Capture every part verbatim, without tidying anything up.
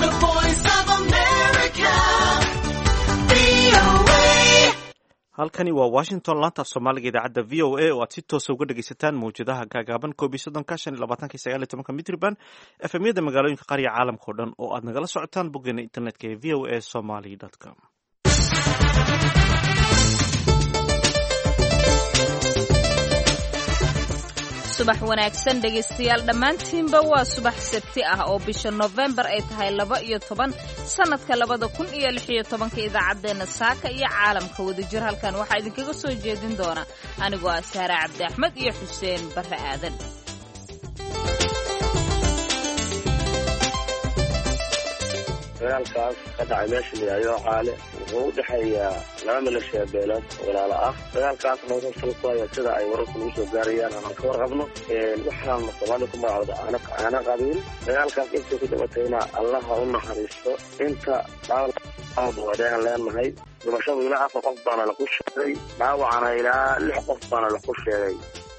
The Voice of America. V O A. halkani waa washington laanta af soomaaliga idaacadda v o a oo aad si toosa uga dhegaysataan mawjadaha gaagaaban koob iyo soddonka shan iyo labaatanka sagaal iyo tobanka mitriban efemyada magaalooyinka qaar iyo caalamka oo dhan oo aad nagala socotaan boggeena internetka ee v o a somaly com. subax wanaagsan dhegaystayaal dhammaantiinba waa subax sabti ah oo bisha November ay tahay laba iyo toban sanadka labada kun iyo lix iyo tobanka idaacadeena saaka iyo caalamka wadajir halkan waxaa idinkaga soo jeedin doona anigoo ah Saara Cabdi Axmed iyo Xuseen Barre Aadan. dagaalkaas ka dhacay meesha la yidhahdo caale wuxuu u dhexeeyaa laba maleeshiya beelood oo walaalo ah dagaalkaasna wuxuu sal ku hayaa sida ay wararku nagu soo gaarayaan aan ka warqabno waxaan soomaali ku magacooda aana qabiil dagaalkaas intay ku dhabatayna allaha u naxariisto inta dhaawaan leenahay dhimashadu ilaa afar qof baana laku sheegay dhaawacana ilaa lix qof baana laku sheegay.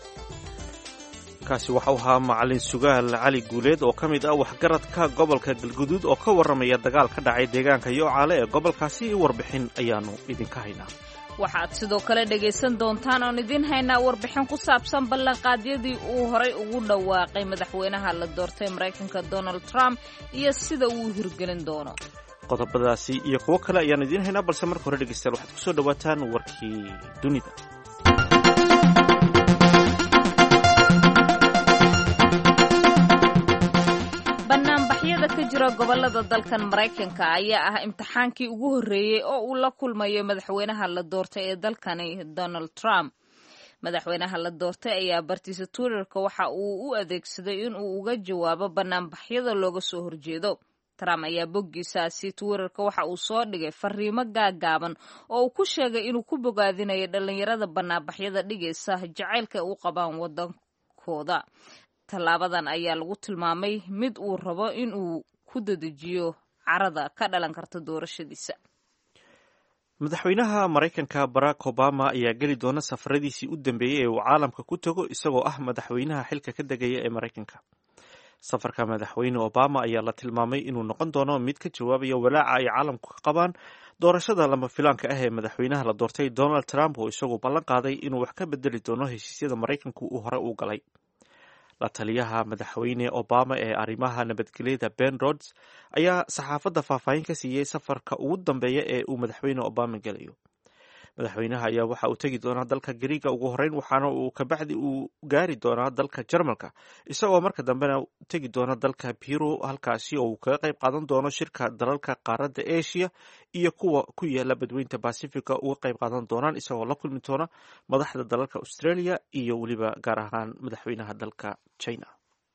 kaasi waxau ahaa macalin sugaal cali guuleed oo ka mid ah waxgaradka gobolka galguduud oo ka warramaya dagaal ka dhacay deegaanka Yocaale ee gobolkaasi warbixin ayaanu idinka haynaa. waxaad sidoo kale dhegaysan doontaan oon idin haynaa warbixin ku saabsan ballanqaadyadii uu horay ugu dhawaaqay madaxweynaha la doortay Mareykanka Donald Trump iyo sida uu hirgelin doono. qodobadaasi iyo kuwo kale ayaan idin haynaa balse marka hore dhegaystayaal waxaad ku soo dhawaataan warkii dunida. banaanbaxyada ka jira gobolada dalkan Mareykanka ayaa ah imtixaankii ugu horeeyay oo uu la kulmayo madaxweynaha la doortay ee dalkani Donald Trump. madaxweynaha la doortay ayaa bartiisa Twitterka waxa uu u adeegsaday in uu uga jawaabo banaanbaxyada looga soo horjeedo. Trump ayaa boggiisaasi Twitterka waxa uu soo dhigay fariimo gaagaaban oo uu ku sheegay inuu ku bogaadinayo dhalinyarada banaanbaxyada dhigaysa jacaylka u qabaan wadankooda. tallaabadan ayaa lagu tilmaamay mid uu rabo in uu ku dedejiyo carada ka dhalan karta doorashadiisa. madaxweynaha Mareykanka Barack Obama ayaa geli doona safaradiisii u dambeeyay ee uu caalamka ku tago isagoo ah madaxweynaha xilka ka degaya ee Mareykanka. safarka madaxweyne Obama ayaa la tilmaamay inuu noqon doono mid ka jawaabaya walaaca ay caalamku ka qabaan doorashada lama filaanka ah ee madaxweynaha la doortay Donald Trump oo isagu ballan qaaday inuu wax ka bedeli doono heshiisyada Mareykanku uu hore u galay. la taliyaha madaxweyne Obama ee arrimaha nabadgelyada Ben Rhodes ayaa saxaafadda faahfaahin ka siiyey safarka ugu dambeeya ee uu madaxweyne Obama gelayo. madaxweynaha ayaa waxa uu tegi doonaa dalka Gariiga ugu horeyn waxaana uu kabacdi uu gaari doonaa dalka Jarmalka isagoo marka dambena tegi doona dalka Peru halkaasi oo uu kaga qayb qaadan doono shirka dalalka qaaradda Asia iyo kuwa ku yaala badweynta Pacifica uga qayb qaadan doonaan isagoo la kulmi doona madaxda dalalka Australia iyo weliba gaar ahaan madaxweynaha dalka China.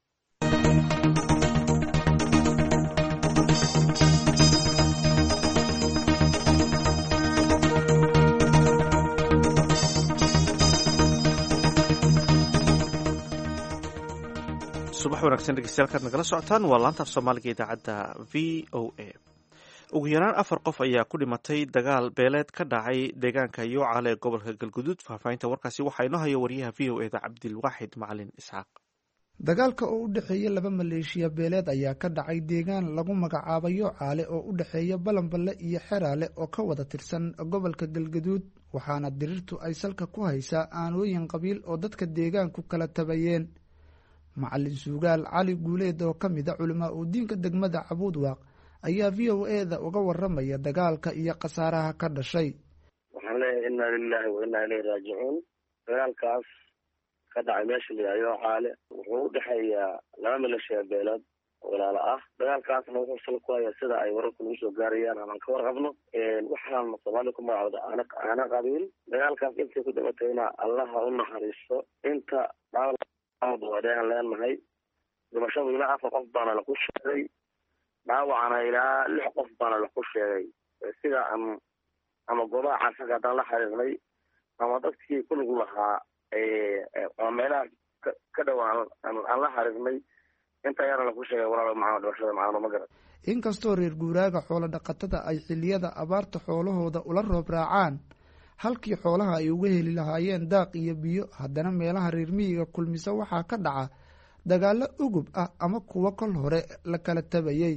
subax wanaagsan dhegeystayaal kaad nagala socotaan waa laanta af soomaaliga idaacadda v o a. ugu yaraan afar qof ayaa ku dhimatay dagaal beeleed ka dhacay deegaanka Yocaale ee gobolka galguduud. faahfaahinta warkaasi waxaa inoo haya wariyaha v o eda cabdilwaaxid macalin isxaaq. dagaalka oo u dhexeeya laba maleeshiya beeleed ayaa ka dhacay deegaan lagu magacaabo Yocaale oo u dhexeeya Balanballe iyo Xeraale oo ka wada tirsan gobolka galguduud waxaana dirirtu ay salka ku haysaa aanooyin qabiil oo dadka deegaanku kala tabayeen. macalin sugaal cali guuleed oo ka mid ah culamaa u diinka degmada Cabuudwaaq ayaa v o a da uga warramaya dagaalka iyo khasaaraha ka dhashay. waxaan leeyahay inna lillahi wa inna ilayhi raajicuun. dagaalkaas ka dhacay meesha la yidhahdo Yocaale wuxuu u dhexeeyaa laba maleeshiya beelood oo walaalo ah dagaalkaasna wuxuu sal ku hayaa sida ay wararku nagu soo gaarayaan aan ka warqabno waxaan soomaali ku magacooda aana qabiil dagaalkaas intay ku dhabatayna allaha u naxariisto inta dhaawaan leenahay dhimashadu ilaa afar qof baana laku sheegay dhaawacana ilaa lix qof baana laku sheegay sida ama goobaha caafimaadka haddaan la xiriirnay ama dadkii ku lug lahaa ama meelaha ka dhowaan aan la xiriirnay inta ayaana laku sheegay walaalo macano dhimashada macano ma garan. inkastoo reer guuraaga xoolo dhaqatada ay xilliyada abaarta xoolahooda ula roob raacaan halkii xoolaha ay uga heli lahaayeen daaq iyo biyo haddana meelaha reer miyiga kulmisa waxaa ka dhaca dagaallo ugub ah ama kuwo kol hore la kala tabayay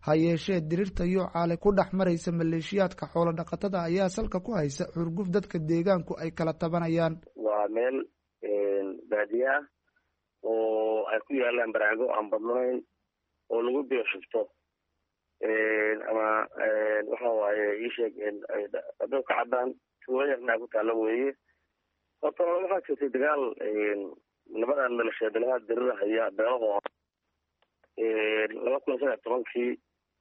ha yeeshee dirirta yoocaale ku dhex maraysa maleeshiyaadka xoolo dhaqatada ayaa salka ku haysa xurguf dadka deegaanku ay kala tabanayaan. waa meel baadiye ah oo ay ku yaalaan baraago aan badnayn oo lagu beershifto ama waxa waaye iisheeg dab ka cadaan tuulayarnaa ku taalla weeye. horta waxaa jirtay dagaal labadan maleeshiyaad labaad dirida haya beelahoo laba kun iyo saddex tobankii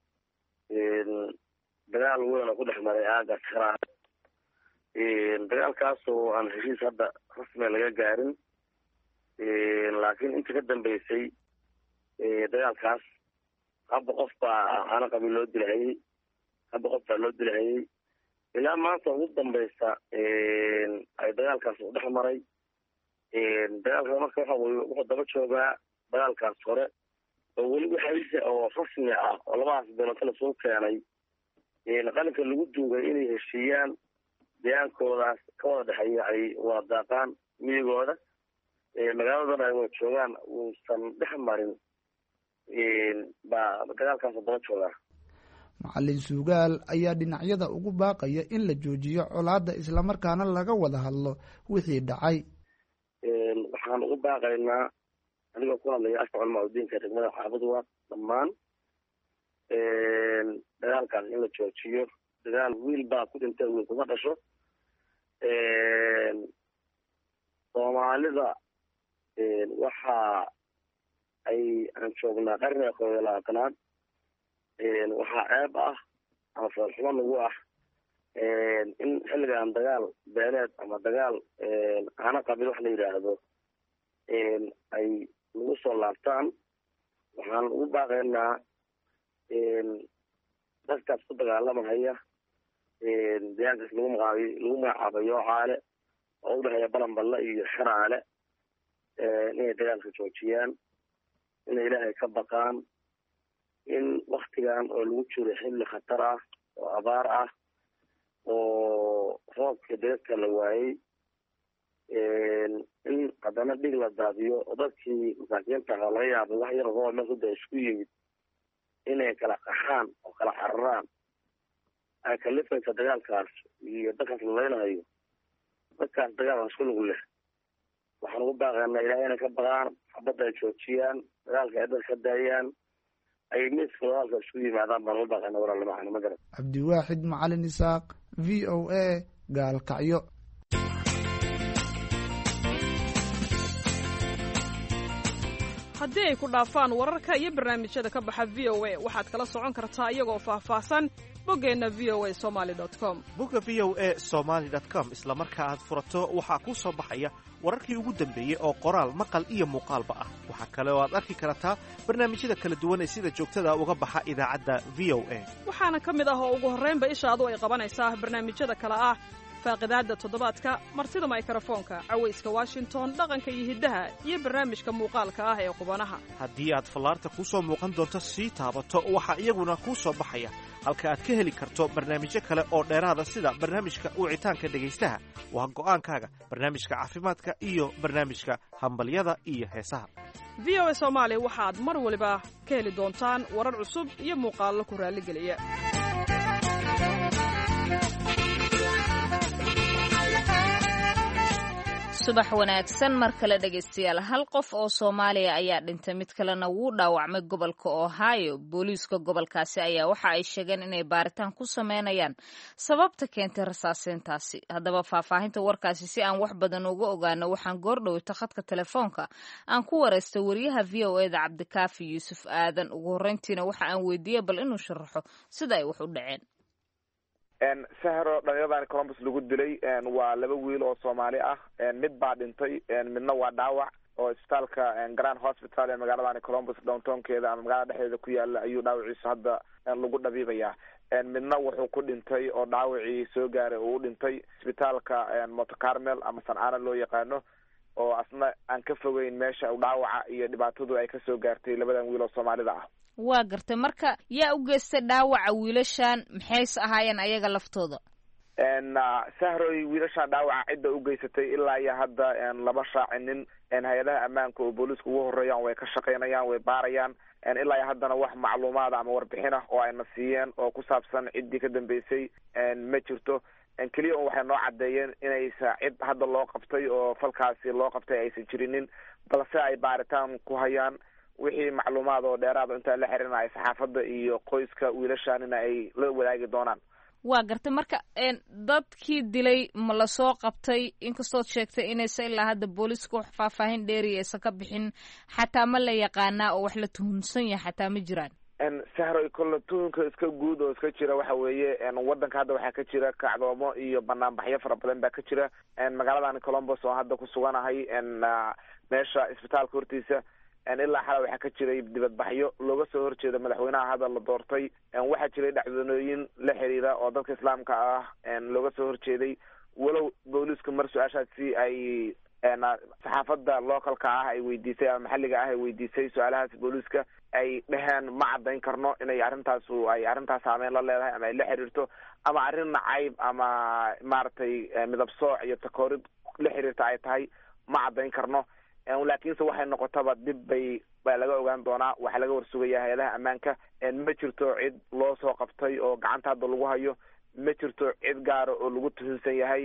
dagaal weyn oo ku dhex maray aaga karaa dagaalkaas oo aan heshiis hadda rasmi laga gaarin laakiin inta ka dambeysay dagaalkaas hadba qof baa aana qabiil loo dilahayey hadba qof baa loo dilahayey ilaa maanta ugu dambeysa ay dagaalkaas u dhex maray. dagaalka marka waxa weye wuxuu daba joogaa dagaalkaas hore oo weli waxaise oo rasmi ah oo labadaas beelood kala soo keenay qalinka lagu duugay inay heshiiyaan deegaankoodaas ka wada dhexeeya ay wada daaqaan miyigooda magaaladana ay wada joogaan uusan dhex marin baa dagaalkaas daba joogaa. Macalin Sugaal ayaa dhinacyada ugu baaqaya in la joojiyo colaadda islamarkaana laga wada hadlo wixii dhacay. waxaan ugu baaqaynaa anigoo ku hadlaya afka culamaa udiinka degmada xaafad waa dhammaan dagaalkaas in la joojiyo. dagaal wiil baa ku dhintay wiil kuma dhasho. soomaalida waxa ay aan joognaa qarniga koob iyo labaatanaad waxaa ceeb ah ama foolxumo nagu ah in xilligan dagaal beeleed ama dagaal aana qabiil wax la yidhaahdo ay nagu soo laabtaan. waxaan ugu baaqaynaa dadkaas ku dagaalamahaya deegaankaas lagu magacaabay lagu magacaabo yoocaale oo u dhexeeya balanballe iyo xeraale inay dagaalka joojiyaan, inay ilaahay ka baqaan, in waktigan oo lagu jiro xilli khatar ah oo abaar ah oo roobka deegta la waayey in haddana dhig la daadiyo oo dadkii masaakiinta ah laga yaabay wax yar roob meel kuda isku yimid inay kala qaxaan oo kala cararaan ay kalifaysa dagaalkaas iyo dadkaas laleynayo. dadkaas dagaal isku lug leh waxaan ugu baaqaynaa ilaahay inay ka baqaan, xabadda ay joojiyaan, dagaalka ay dadka ka daayaan, ay miiska dagaalka isku yimaadaan baan ugu baaqaynaa walaal macana magaran. Cabdiwaaxid Macalin Isaaq, V O A, Gaalkacyo. haddii ay ku dhaafaan wararka iyo barnaamijyada ka baxa V O A waxaad kala socon kartaa iyagoo faahfaahsan boggeenna v o a somaly dot com. bogga v o a somaly dot com isla marka aad furato waxaa kuu soo baxaya wararkii ugu dambeeyey oo qoraal maqal iyo muuqaalba ah. waxaa kale oo aad arki kartaa barnaamijyada kala duwan ee sida joogtada uga baxa idaacadda V O A. waxaana ka mid ah oo ugu horraynba ishaadu ay qabanaysaa barnaamijyada kale ah faaqidaadda toddobaadka, martida mikrofoonka, cawayska Washington, dhaqanka iyo hiddaha, iyo barnaamijka muuqaalka ah ee qubanaha. haddii aad fallaarta kuu soo muuqan doonto sii taabato waxaa iyaguna kuu soo baxaya halka aad ka heli karto barnaamijyo kale oo dheeraada sida barnaamijka wicitaanka dhegaystaha, waa go'aankaaga, barnaamijka caafimaadka iyo barnaamijka hambalyada iyo heesaha. V O A Soomaali waxaad mar waliba ka heli doontaan warar cusub iyo muuqaallo ku raalligeliya. subax wanaagsan mar kale dhegaystayaal. hal qof oo Soomaaliya ayaa dhintay, mid kalena wuu dhaawacmay gobolka Ohio. booliiska gobolkaasi ayaa waxa ay sheegeen inay baaritaan ku sameynayaan sababta keentay rasaaseyntaasi. haddaba faahfaahinta warkaasi si aan wax badan uga ogaano waxaan goordhowta khadka telefoonka aan ku wareystay wariyaha V O A da Cabdikaafi Yuusuf Aadan. ugu horreyntiina waxa aan weydiiyey bal inuu sharaxo sida ay wax u dhaceen. sahro dhalinyaradan Columbus lagu dilay waa laba wiil oo Soomaali ah, mid baa dhintay midna waa dhaawac oo isbitaalka Grand Hospital ee magaalada Columbus downtownkeeda ama magaalada dhexdeeda ku yaala ayuu dhaawaciisa hadda lagu dhabiibayaa. midna wuxuu ku dhintay oo dhaawacii soo gaaray oo u dhintay isbitaalka Mount Carmel ama San Ana loo yaqaano oo asna aan ka fogeyn meesha uu dhaawaca iyo dhibaatadu ay ka soo gaartay labadan wiil oo Soomaalida ah. waa gartay. marka yaa u geystay dhaawaca wiilashan, maxayse ahaayeen ayaga laftooda? sahroy wiilasha dhaawaca cidda u geysatay ilaa iyo hadda lama shaacinin hay-adaha ammaanka oo booliiska ugu horeeyaan way ka shaqaynayaan way baarayaan ilaa iyo haddana wax macluumaada ama warbixin ah oo ayna siiyeen oo ku saabsan ciddii ka dambeysay ma jirto. keliya un waxay noo caddeeyeen inaysa cid hadda loo qabtay oo falkaasi loo qabtay aysan jirinin, balse ay baaritaan ku hayaan wixii macluumaad oo dheeraada intaa la xirinaya saxaafadda iyo qoyska wiilashaanina ay la wadaagi doonaan. waa gartay marka dadkii dilay ma lasoo qabtay? inkastood sheegtay inaysa ilaa hadda booliiska wax faahfaahin dheeriya aysan ka bixin, xataa ma la yaqaanaa oo wax la tuhunsan yahay xataa ma jiraan? sahroy kolle tuhunka iska guud oo iska jira waxa weeye waddanka hadda waxaa ka jira kacdoomo iyo banaanbaxyo fara badan baa ka jira. magaaladan Columbus oo hadda ku suganahay meesha isbitaalka hortiisa ilaa xalay waxaa ka jiray dibadbaxyo looga soo horjeeda madaxweynaha hadda la doortay. waxaa jiray dhacdooyin la xiriira oo dadka islaamka ah looga soo horjeeday, walow booliisku mar su-aashaasi ay saxaafadda localka ah ay weydiisay ama maxalliga ah ay weydiisay su-aalahaas booliiska ay dheheen ma caddayn karno inay arrintaasu ay arrintaas saameyn la leedahay ama ay la xiriirto ama arrin nacayb ama maaragtay midab sooc iyo takoorid la xiriirta ay tahay, ma caddayn karno. laakiinse waxay noqotaba dib bay baa laga ogaan doonaa, waxaa laga warsugaya hay-adaha ammaanka. ma jirto cid loo soo qabtay oo gacanta hadda lagu hayo, ma jirto cid gaara oo lagu tuhunsan yahay.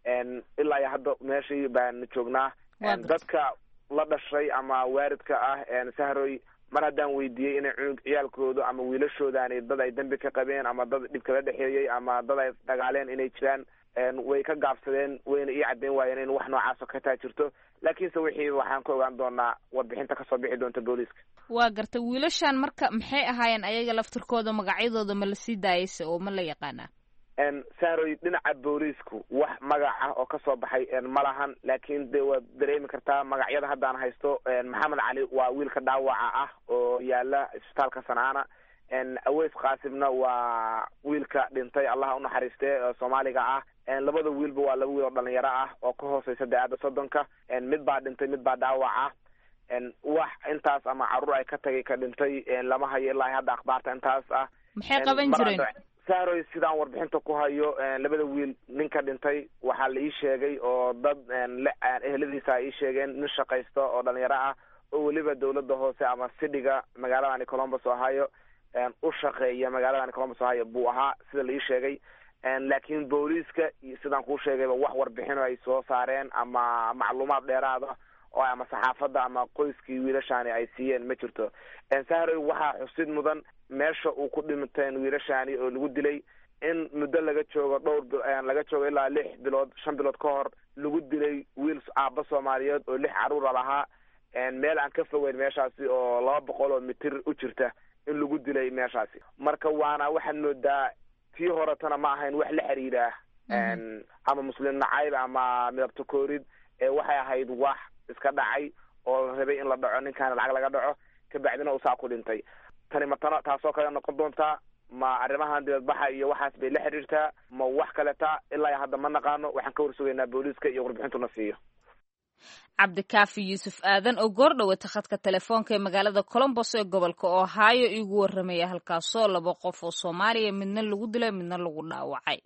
ilaa iyo hadda meeshii baan joognaa. dadka la dhashay ama waaridka ah sahroy mar haddaan weydiiyey inay cunug ciyaalkooda ama wiilashoodaani dad ay dambi ka qabeen ama dad dhib kala dhexeeyey ama dad ay dagaaleen inay jiraan, way ka gaabsadeen wayna ii caddeyn waayeen in wax noocaas oo ka taa jirto. laakiinse wixii waxaan ka ogaan doonaa warbixinta kasoo bixi doonta booliiska. waa gartay wiilashaan marka maxay ahaayeen ayaga laftirkooda, magacyadooda ma la sii daayayse oo ma la yaqaanaa? sahroy dhinaca booliisku wax magac ah oo kasoo baxay ma lahan, laakiin de waad dareemi kartaa magacyada haddaan haysto. maxamed cali waa wiilka dhaawaca ah oo yaala isbitaalka Sanaana. aweys qaasimna waa wiilka dhintay allaha unaxariistee soomaaliga ah. labada wiilba waa laba wiil oo dhalinyaro ah oo ka hooseysa da-aada soddonka. mid baa dhintay mid baa dhaawac ah. wax intaas ama carruur ay ka tagay ka dhintay lama hayo ilaa hadda akhbaarta intaas ah. maxay qaban jireen sahroy? sidaan warbixinta ku hayo labada wiil ninka dhintay waxaa la ii sheegay oo dad eheladiisa ay ii sheegeen nin shaqaysta oo dhalinyaro ah oo weliba dawladda hoose ama sidhiga magaaladani Columbus Ohio u shaqeeya magaaladani Columbus Ohio buu ahaa sida la ii sheegay. laakiin booliiska sidaan kuu sheegayba wax warbixin ay soo saareen ama macluumaad dheeraada oo ama saxaafadda ama qoyskii wiilashaani ay siiyeen ma jirto. sahroy waxaa xusid mudan meesha uu ku dhinteen wiilashaani oo lagu dilay in muddo laga joogo dhowr laga joogo ilaa lix bilood shan bilood ka hor lagu dilay wiil aabba Soomaaliyeed oo lix carruura lahaa meel aan ka fogeyn meeshaasi oo laba boqol oo mitir u jirta in lagu dilay meeshaasi. marka waana waxaad moodaa tii horetana ma ahayn wax la xiriira ama muslim nacayb ama midabta koorid, waxay ahayd wax iska dhacay oo la rabay in la dhaco ninkaana lacag laga dhaco kabacdina uu saa ku dhintay. tani matana taasoo kale noqon doontaa ma arrimahan dibadbaxa iyo waxaas bay la xiriirtaa ma wax kaleta ilaa hadda ma naqaano. waxaan ka warsugaynaa booliiska iyo warbixintuna siiyo. cabdikaafi yuusuf aadan oo goor dhawata khadka telefoonka ee magaalada Columbus ee gobolka Ohio igu warramaya halkaasoo laba qof oo Soomaaliya midna lagu dilay midna lagu dhaawacay.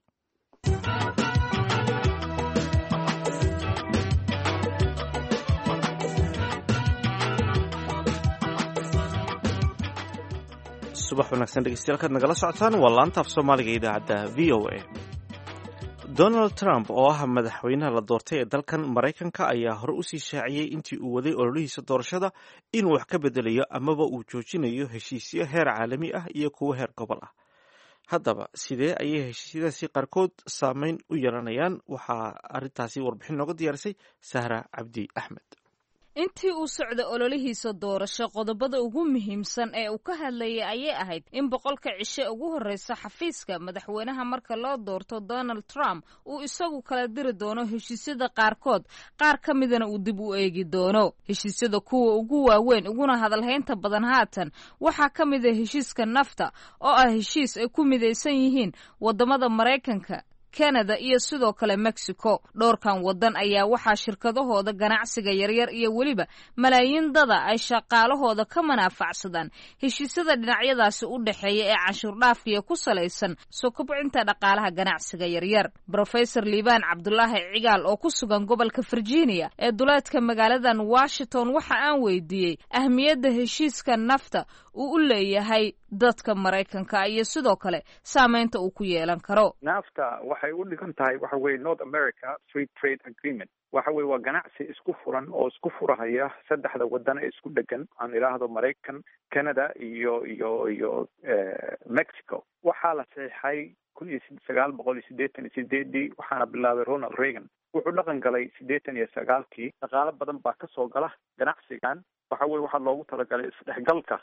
subax wanaagsan dhegeystayaal kaad nagala socotaan waa laanta af Soomaaliga idaacadda V O A. Donald Trump oo ah madaxweynaha la doortay ee dalkan Maraykanka ayaa hore u sii shaaciyey intii uu waday ololihiisa doorashada inuu wax ka bedelayo amaba uu joojinayo heshiisyo heer caalami ah iyo kuwo heer gobol ah. haddaba sidee ayay heshiisyadaasi qaarkood saameyn u yeelanayaan? waxaa arrintaasi warbixin nooga diyaarisay Sahra Cabdi Axmed. intii uu socda ololihiisa doorasho qodobada ugu muhiimsan ee uu ka hadlayay ayay ahayd in boqolka cishe ugu horreysa xafiiska madaxweynaha marka loo doorto Donald Trump uu isagu kala diri doono heshiisyada qaarkood, qaar ka midana uu dib u eegi doono. heshiisyada kuwa ugu waaweyn uguna hadalhaynta badan haatan waxaa ka mid ah heshiiska nafta oo ah heshiis ay ku midaysan yihiin wadamada Maraykanka, canada iyo sidoo kale mexico. dhowrkan waddan ayaa waxaa shirkadahooda ganacsiga yaryar iyo weliba malaayiin dada ay shaqaalahooda ka manaafacsadaan heshiisyada dhinacyadaasi u dhexeeya ee canshuur dhaafkiya ku salaysan soo kobcinta dhaqaalaha ganacsiga yaryar. Professor liibaan cabdulaahi cigaal oo ku sugan gobolka virginia ee duleedka magaaladan washington waxa aan weydiiyey ahmiyadda heshiiska nafta uu u leeyahay dadka maraykanka iyo sidoo kale saamaynta uu ku yeelan karo. nafta waxay u dhigan tahay waxa weye north america free trade agreement. waxa weye waa ganacsi isku furan oo isku furahaya saddexda waddan ee isku dhegan aan idhaahdo maraykan, canada iyo iyo iyo mexico. waxaa la saxiixay kun iyo sagaal boqol iyo siddeetan iyo sideedii waxaana bilaabay ronald reagan. wuxuu dhaqan galay siddeetan iyo sagaalkii. dhaqaalo badan baa kasoo gala ganacsigan. waxa weye waxaa loogu talagalay isdhexgalka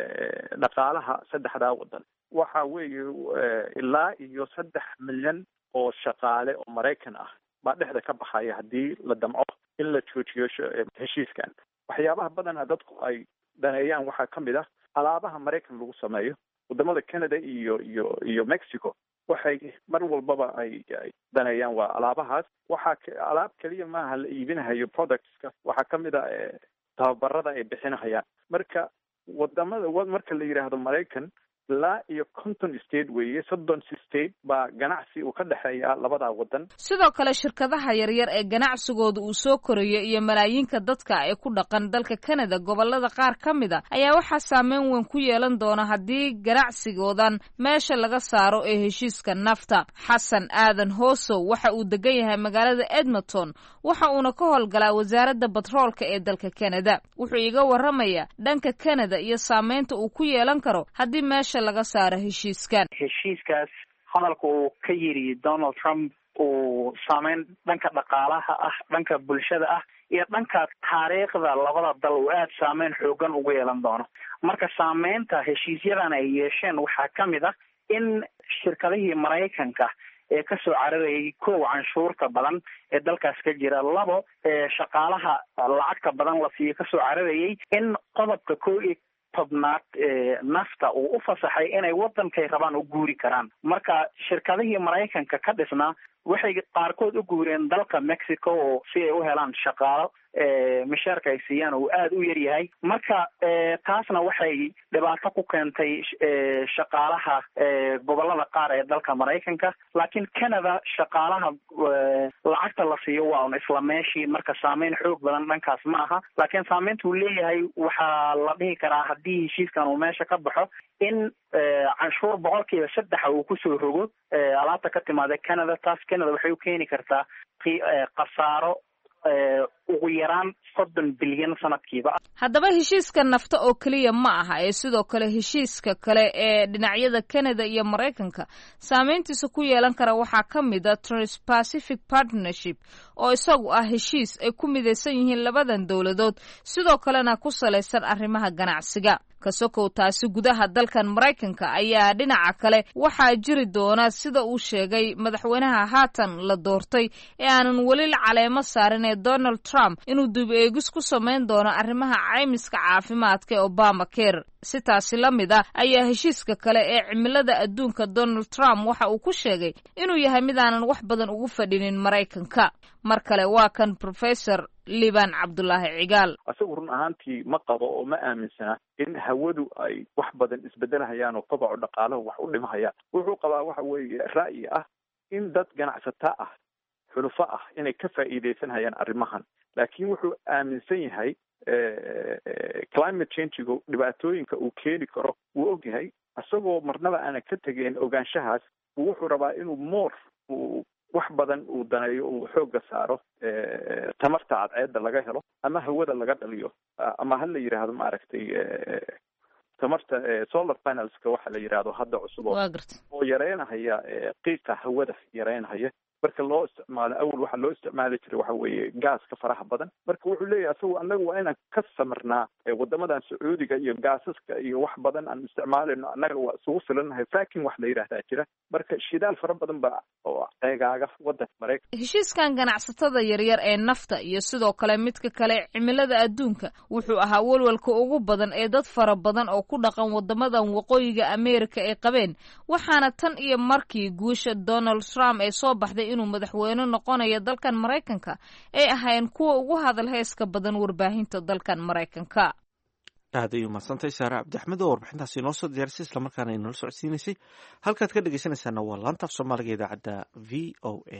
dhaqaalaha saddexdaa waddan. waxa weeye ilaa iyo saddex milyan oo shaqaale oo maraykan ah baa dhexda ka baxaya haddii la damco in la joojiyo heshiiskan. waxyaabaha badana dadku ay daneeyaan waxaa ka mid ah alaabaha maraykan lagu sameeyo. wadamada canada iyo iyo iyo mexico waxay mar walbaba ay daneeyaan waa alaabahaas. waxaa alaab keliya maaha la iibinahayo productska. waxaa ka mid a tababarada ay bixinahayaan. marka wadamada marka la yidhaahdo maraykan ilaa iyo konton state weeye, soddon state baa ganacsi uu ka dhexeeya labadaa waddan. sidoo kale shirkadaha yaryar ee ganacsigooda uu soo korayo iyo malaayiinka dadka ee ku dhaqan dalka canada gobolada qaar ka mid a ayaa waxaa saameyn weyn ku yeelan doona haddii ganacsigoodan meesha laga saaro ee heshiiska nafta. xasan aadan hoosow waxa uu degan yahay magaalada edmonton waxa uuna ka howlgalaa wasaaradda batroolka ee dalka canada. wuxuu iga warramaya dhanka canada iyo saameynta uu ku yeelan karo haddii meesha laga saaro heshiiskan. heshiiskaas hadalka uu ka yiri donald trump uu saameyn dhanka dhaqaalaha ah, dhanka bulshada ah iyo dhanka taariikhda labada dal uu aada saameyn xoogan ugu yeelan doono. marka saameynta heshiisyadan ay yeesheen waxaa ka mid ah in shirkadihii maraykanka ee kasoo cararayay kow canshuurta badan ee dalkaas ka jira, labo shaqaalaha lacagta badan la siiyo kasoo cararayay, in qodobka kow iyo tobnaad nafta uu u fasaxay inay wadankay rabaan u guuri karaan. marka shirkadihii maraykanka ka dhisnaa waxay qaarkood u guureen dalka mexico oo si ay u helaan shaqaalo mishaarka ay siiyaan uu aada u yar yahay. marka taasna waxay dhibaato ku keentay shaqaalaha gobolada qaar ee dalka maraykanka. laakiin canada shaqaalaha lacagta la siiyo waa un isla meeshii, marka saameyn xoog badan dhankaas ma aha. laakiin saameynta uu leeyahay waxaa la dhihi karaa haddii heshiiskan uu meesha ka baxo in canshuur boqolkiiba saddexa uu kusoo rogo alaabta ka timaada canada. taas canada waxay u keeni kartaa khasaaro ugu yaraan soddon bilyan sanadkiiba. haddaba heshiiska nafta oo keliya ma aha ee sidoo kale heshiiska kale ee dhinacyada canada iyo maraykanka saameyntiisa ku yeelan kara waxaa ka mid a Trans-Pacific Partnership oo isagu ah heshiis ay ku midaysan yihiin labadan dowladood sidoo kalena ku salaysan arrimaha ganacsiga. kasokow taasi gudaha dalkan maraykanka ayaa dhinaca kale waxaa jiri doona sida uu sheegay madaxweynaha haatan la doortay ee aanan weli la caleemo saarin ee donald trump inuu dib eegis ku samayn doono arrimaha caymiska caafimaadka ee obamacare. si taasi la mid ah ayaa heshiiska kale ee cimilada adduunka donald trump waxa uu ku sheegay inuu yahay mid aanan wax badan ugu fadhinin maraykanka. mar kale waa kan professor liibaan cabdulaahi cigaal. isagu run ahaantii ma qabo oo ma aaminsana in hawadu ay wax badan isbedelahayaan oo kobaco dhaqaalaha wax u dhimahayaan. wuxuu qabaa waxa weeye ra'yi ah in dad ganacsato ah xulufo ah inay ka faa'iidaysanhayaan arrimahan. laakiin wuxuu aaminsan yahay climate change-gu dhibaatooyinka uu keeni karo wuu ogyahay. isagoo marnaba aanan ka tegeen ogaanshahaas wuxuu rabaa inuu moor uu wax badan uu daneeyo uu xoogga saaro tamarta cadceedda laga helo ama hawada laga dhaliyo ama ha la yidhaahdo maaragtay tamarta solar panelska waxa la yidhaahdo hadda cusub oo yareynahaya qiiqa hawada yareynahaya marka loo isticmaalo awal waxaa loo isticmaali jiray waxa weeye gaaska faraha badan marka wuxuu leeyahay asagu annaga waa inaan ka samarnaa wadamadan sacuudiga iyo gaasaska iyo wax badan aan isticmaalayno annaga waa isugu filanahay faakin wax la yidhaahdaa jira marka shidaal fara badan baa oo ceegaaga wadanka maraykanka. heshiiskan ganacsatada yaryar ee nafta iyo sidoo kale midka kale cimilada adduunka wuxuu ahaa walwalka ugu badan ee dad fara badan oo ku dhaqan wadamadan waqooyiga Ameerika ay qabeen waxaana tan iyo markii guusha Donald Trump ee soo baxday inuu madaxweyne noqonayo dalkan Mareykanka ay ahayn kuwa ugu hadal heeska badan warbaahinta dalkan Mareykanka. aad ayuu mahadsantahay Saara Cabdi Axmed oo warbixintaasi inoo soo diyaarisay isla markaana inoo socodsiinaysay halkaad ka dhegeysanaysaana waa laanta af Soomaaliga idaacadda V O A.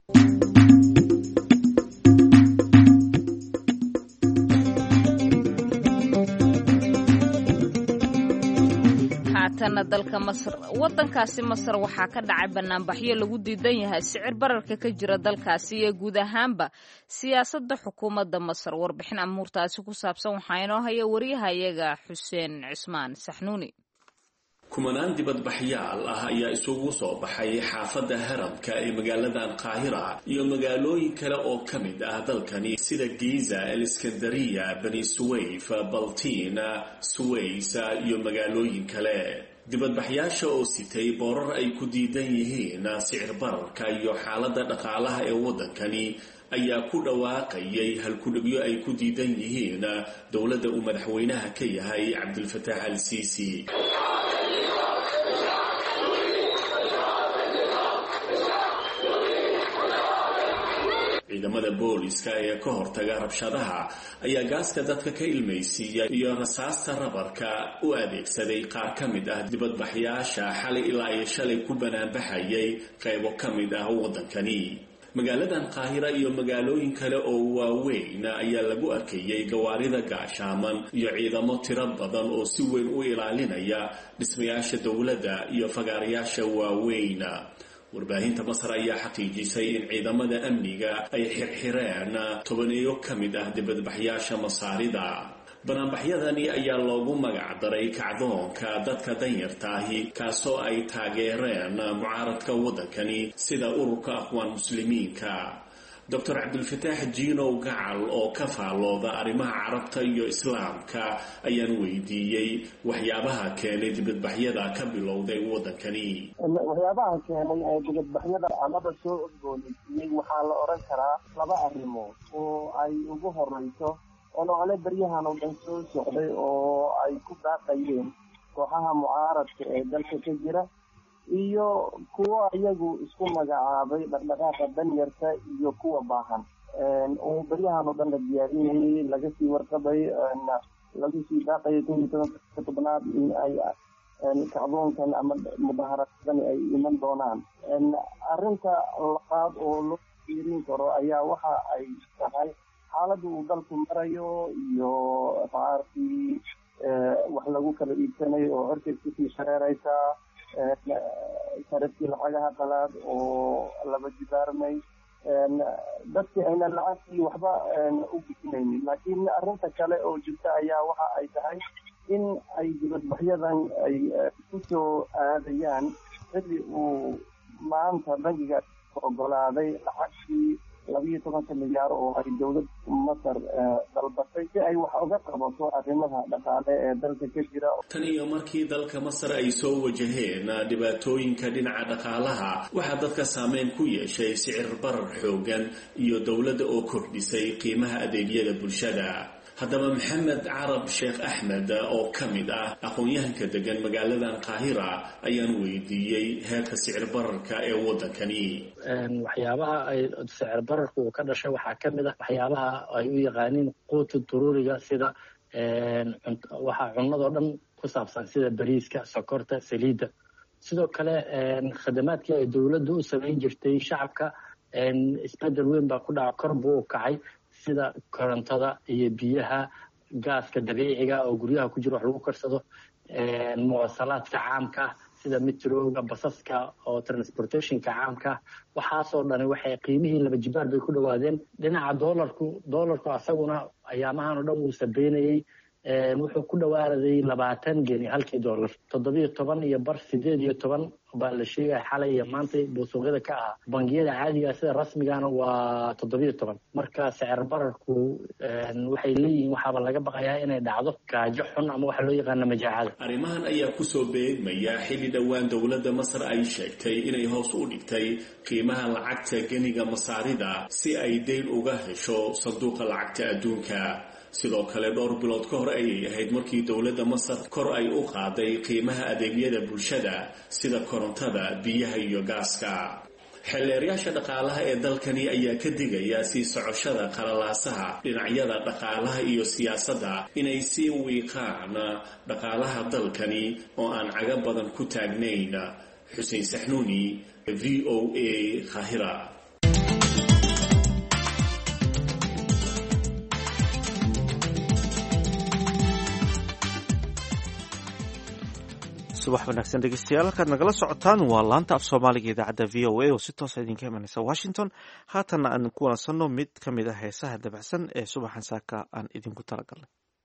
haatana dalka Masar wadankaasi Masar waxaa ka dhacay banaanbaxyo lagu diidan yahay sicir bararka ka jira dalkaasi iyo guud ahaanba siyaasadda xukuumadda Masar. warbixin amuurtaasi ku saabsan waxaa inoo haya wariyahayaga Xuseen Cismaan Saxnuuni. kumanaan dibadbaxyaal ah ayaa isugu soo baxay xaafadda haramka ee magaaladan qaahira iyo magaalooyin kale oo ka mid ah dalkani sida Giza, Iskandariya, Bani Suwayf, Baltiin, Suways iyo magaalooyin kale. dibadbaxyaasha oo sitay boorar ay ku diidan yihiin sicir bararka iyo xaaladda dhaqaalaha ee wadankani ayaa ku dhawaaqayay halkudhigyo ay ku diidan yihiin dowladda uu madaxweynaha ka yahay Cabdulfataax al-Siisi. ciidamada booliska ee ka hortaga rabshadaha ayaa gaaska dadka ka ilmaysiiya iyo rasaasta rabarka u adeegsaday qaar ka mid ah dibadbaxyaasha xalay ilaa iyo shalay ku banaanbaxayay qaybo ka mid ah wadankani. magaaladan qaahira iyo magaalooyin kale oo waaweyn ayaa lagu arkayay gawaarida gaashaaman iyo ciidamo tiro badan oo si weyn u ilaalinaya dhismayaasha dowladda iyo fagaarayaasha waaweyn. warbaahinta Masar ayaa xaqiijisay in ciidamada amniga ay xirxireen tobaneeyo ka mid ah dibadbaxyaasha Masaarida. banaanbaxyadani ayaa loogu magac daray kacdoonka dadka danyarta ahi kaasoo ay taageereen mucaaradka wadankani sida ururka aqwaan muslimiinka. doctor Cabdulfataax Jiinow Gacal oo ka faalooda arrimaha carabta iyo islaamka ayaan weydiiyey waxyaabaha keenay dibadbaxyada ka bilowday wadankani. waxyaabaha keenay ee dibadbaxyada amaba soo odgoonaysiiyey waxaa la oran karaa laba arrimood oo ay ugu horeyso olole baryahan oo dhan soo socday oo ay ku daaqayeen kooxaha mucaaradka ee dalka ka jira iyo kuwa iyagu isku magacaabay dhaqdhaqaaqa danyarta iyo kuwa baahan oo baryahan oo dhan la diyaarinayay laga sii warqabay lagu sii daaqayay kun iyo tobanka tobnaad in ay kacdoonkan ama mudaharaadkani ay iman doonaan. arrinta labaad oo loo fiirin karo ayaa waxa ay tahay xaaladda uu dalku marayo iyo qaarkii wax lagu kala iibsanayo oo horteed kusii shareeraysa sarafkii lacagaha qalaad oo laba jibaarmay dadkii ayna lacagtii waxba u bisinaynin. laakiin arrinta kale oo jirta ayaa waxa ay tahay in ay dibadbaxyadan ay ku soo aadayaan xilli uu maanta bangiga ogolaaday lacagtii labiyo tobanka milyaar oo ay dowladda Masar dalbatay si ay wax uga qabato arrimaha dhaqaale ee dalka ka jira. tan iyo markii dalka Masar ay soo wajaheen dhibaatooyinka dhinaca dhaqaalaha waxaa dadka saameyn ku yeeshay sicir barar xoogan iyo dowladda oo kordhisay qiimaha adeegyada bulshada. haddaba maxamed carab sheekh axmed oo ka mid ah aqoon-yahanka degan magaaladan qaahira ayaan weydiiyey heerka sicir bararka ee wadankani. waxyaabaha ay sicir bararku uu ka dhashay waxaa ka mid ah waxyaabaha ay u yaqaaniin quutu duruuriga sida waxa cunnadoo dhan ku saabsan sida bariiska, sokorta, saliidda. sidoo kale khadamaadkii ay dowladdu u samayn jirtay shacabka isbedel weyn baa ku dhaca, kor buu u kacay sida korontada iyo biyaha, gaaska dabiiciga oo guryaha ku jira wax lagu karsado, muwaasalaadka caamka sida metrowga, basaska oo transportationka caamka. waxaasoo dhani waxay qiimihii laba jibaar bay ku dhawaadeen. dhinaca doolarku doolarku asaguna ayaamahan oo dhan wuu sabeynayey wuxuu ku dhawaaraday labaatan geni halkii dollar toddobiyo toban iyo bar sideed iyo toban baa la sheegaya xalay iyo maanta buu suuqyada ka ahaa bangiyada caadiga sida rasmigana waa toddobiyo toban marka sicir bararku waxay leeyihiin waxaaba laga baqayaa inay dhacdo gaajo xun ama waxa loo yaqaano majaacada arrimahan ayaa kusoo beegmaya xilli dhowaan dowladda masar ay sheegtay inay hoos u dhigtay qiimaha lacagta geniga masaarida si ay deyn uga hesho sanduuqa lacagta adduunka sidoo kale dhowr bilood ka hor ayay ahayd markii dowladda masar kor ay u qaaday qiimaha adeegyada bulshada sida korontada biyaha iyo gaaska xeelleerayaasha dhaqaalaha ee dalkani ayaa ka digaya sii socoshada qalalaasaha dhinacyada dhaqaalaha iyo siyaasadda inay sii wiiqaan dhaqaalaha dalkani oo aan caga badan ku taagnayn xuseen saxnuuni v o a Qaahira. subax wanaagsan dhegeystayaal halkaad nagala socotaan waa laanta af soomaaliga idaacadda v o a oo si toosa idinka imanaysa washington haatanna aan ku wanaagsanno mid ka mid ah heesaha dabacsan ee subaxan saaka aan idinku talagalnay.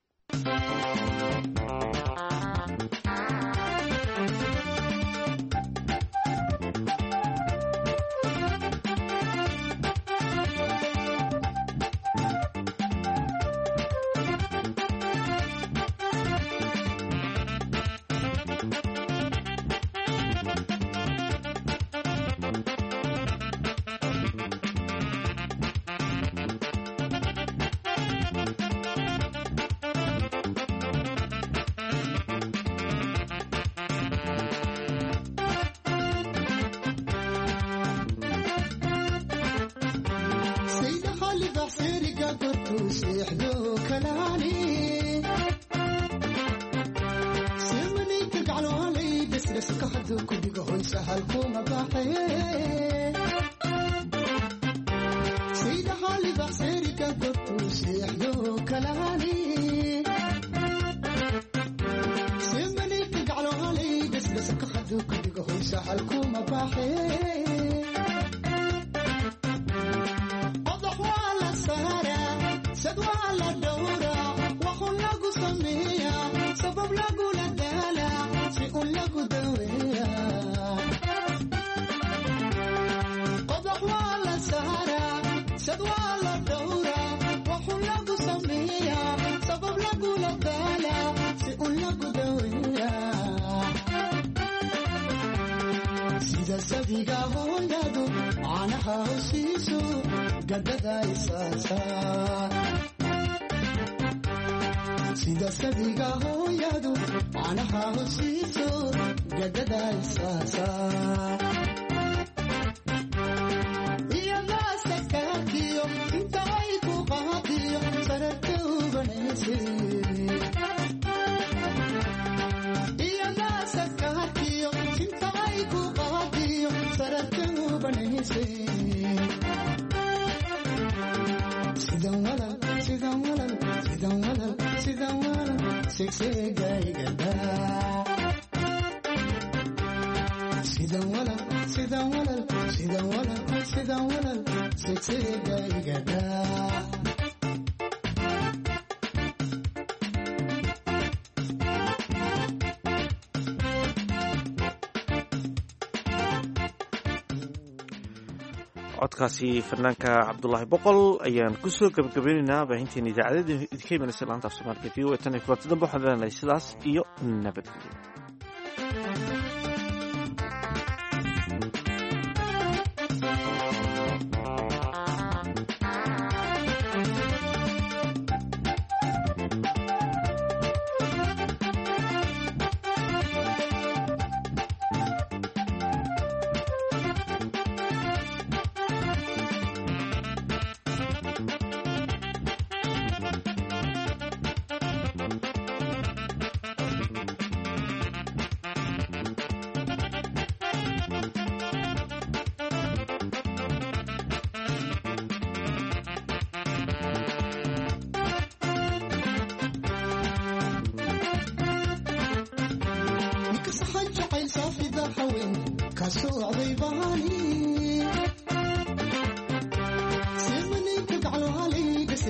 codkaasi fanaanka cabdulaahi boqol ayaan kusoo gabagabeynaynaa baahinteena idaacadada idinka imanaysa laanta af soomaaliga v o a tan iyo kulanti dambe waxaan leenahay sidaas iyo nabadgelyo.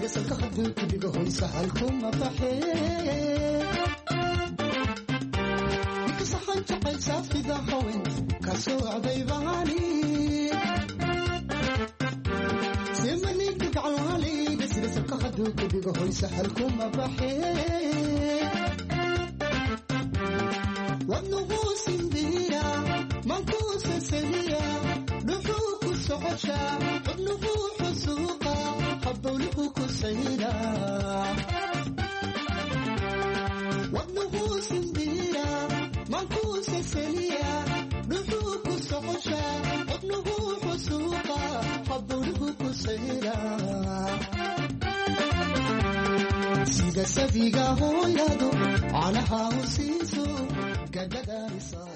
sida salka hadduu ku dhigo hoy sahal kuma baxee ninka saxan jacayl saafida haween ka socday baani semaninka gacalwaaliga sida salka hadduu ku dhigo hoy sahal kuma baxee wadnugu simbira mankuusa saliya dhuxuu ku socosha wadnugu xusuuqa habowluhu ku sayra wadnugu simbira mankuusa saliya dhuxuu ku socosha wadnugu xusuuqa habowluhu ku sayra sida sabiga hooyado caanaha u siiso gadadaarisa